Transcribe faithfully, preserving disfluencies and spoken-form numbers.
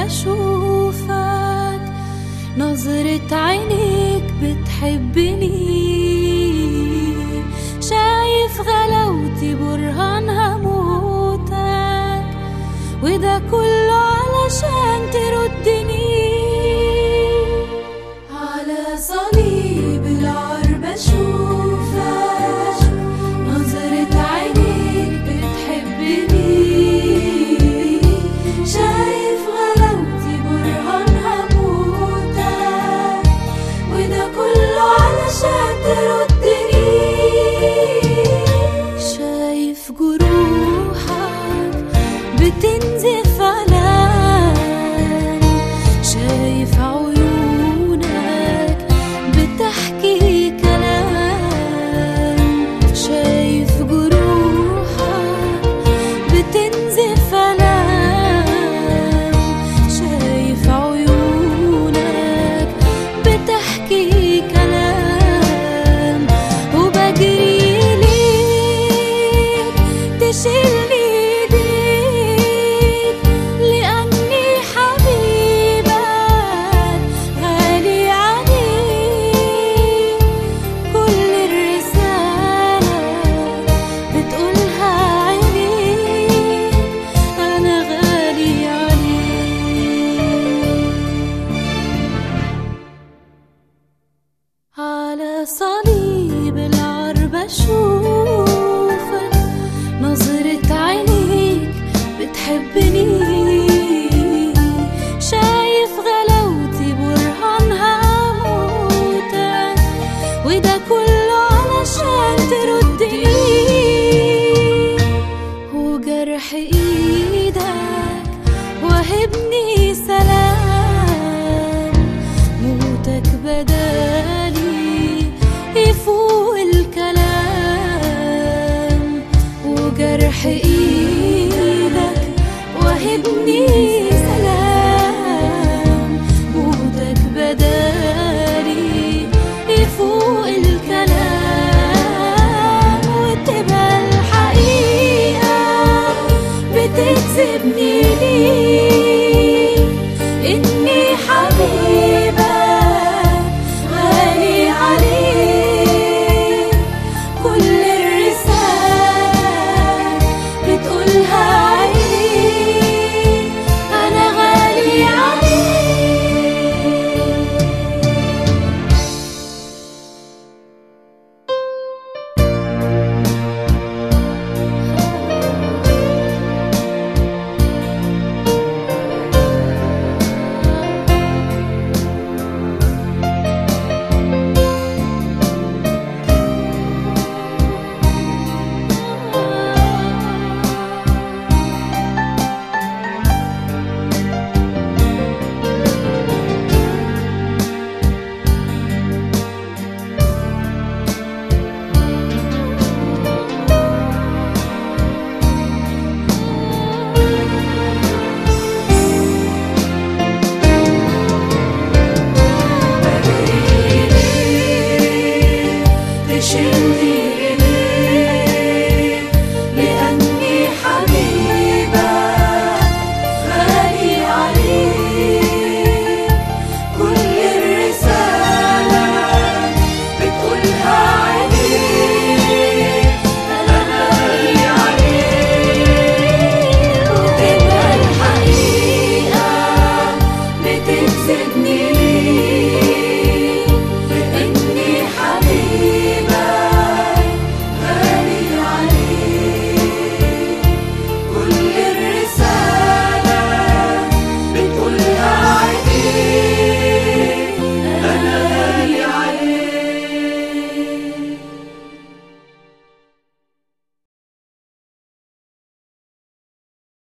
بشوفك، نظرة عينيك بتحبني، شايف غلاوتي برهانها موتك، وده كله علشان تردني. على صليب العار بشوفك، نظرة عينيك بتحبني، شايف غلاوتي برهانها موتك، وده كله علشان تردني. شايف جروحك بتنزف ألم، شايف عيونك بتحكي كلام، شايف جروحك بتنزف ألم، شايف عيونك بتحكي كلام، وبجري ليك تشيلني على صليب العار بشوفك، نظرة عينيك بتحبني، شايف غلاوتي برهانها موتك، وده كله علشان تردني.